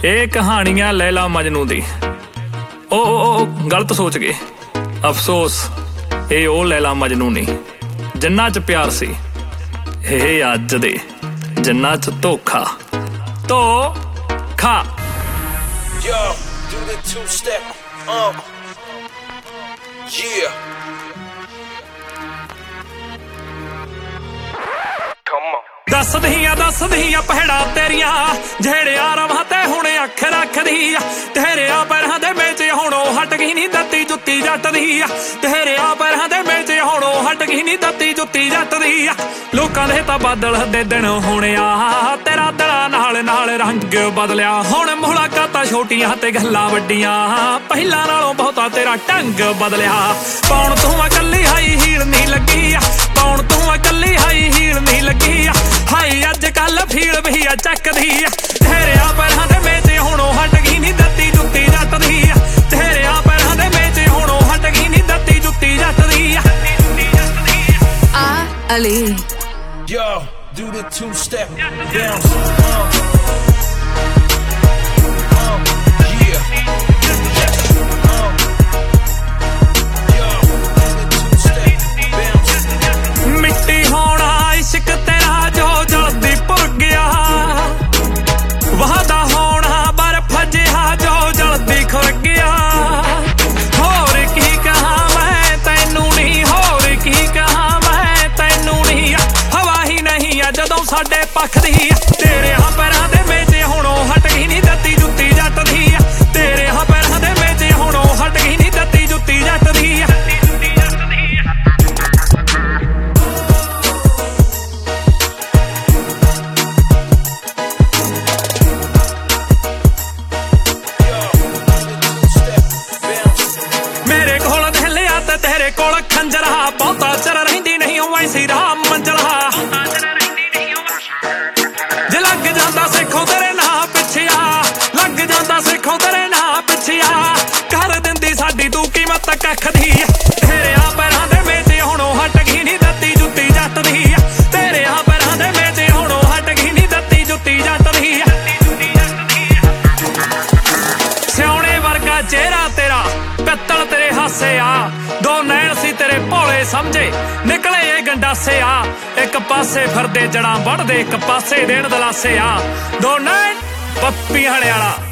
ਇਹ ਕਹਾਣੀਆਂ ਲैला मजनू दी। ओ गलत सोच गए, अफसोस ये ओ लैला मजनू नहीं जिन्ना च प्यार सी। ये अज दे जिन्ना च धोखा धोखा। Yo, do the two-step, yeah. Come on. दस दियां पहड़ा तेरिया जेड़े आराम ते हुणे अख रखदी। तेरे पैरां दे विच हुण हट गई नी दत्ती जुत्ती जट दी। तेरे पैरां दे विच हुण हट गई नी दत्ती जुत्ती जट दी। लोकां दे तां बादल दे दिन होणे आ, तेरा दिला नाल नाल रंग बदलिया। हुण मुलाकातां छोटियां ते गल्लां वड्डियां, पहिलां नालों बहुता तेरा ढंग बदलिया। पौण तूं कल्ली हाई हील नी लगी, पौण तूं कल्ली हाई हील नी लगी। हाई अज कल फील भी चकदी। तेरे पैरां दे विच हुण हट गई नी दत्ती जुत्ती जट दी। तेरे पैरां दे विच हुण हट गई नी दत्ती जुत्ती जट दी। Ali. Yo, do the two-step, bounce, yeah. Yo, do the two-step, bounce. मिट्टी होना इश्क तेरा जो जल्दी भुल गया, वादा होना बर्फ जिहा जो जल्दी खुल गया। होर की कहा मैं तैनू नहीं, होर की कहा मैं तैनू नहीं। हवा ही नहीं आ जदों साडे पख दी। तेरे पैरां दे विच हुण हट गई नी दत्ती जुत्ती जट दी। तेरे पैरां दे विच हुण हट गई नी दत्ती जुत्ती जट दी। मेरे कोल दहलिया ते तेरे कोल खंजरा, बहुता चर रहिंदी नहीं वैसी राम मंजला। जे लग जांदा सिखों तेरे ना पिछिया, लग जांदा सिखों तेरे ना पिछिया। कर दिंदी साडी तू कीमत कख दी। तेरे पैरां दे विच हुण हट गई नी दत्ती जुत्ती जट दी। तेरे पैरां दे विच हुण हट गई नी दत्ती जुत्ती जट दी। सियाणे वर्गा चेहरा तेरा, पित्तल तेरे हासे आ। दो नैन सी तेरे भोले समझे, निकले ये गंडासे आ। एक पासे फिरदे जड़ां वढ़दे, एक पासे देण दलासे आ। दो नैन पप्पी हड़े वाला।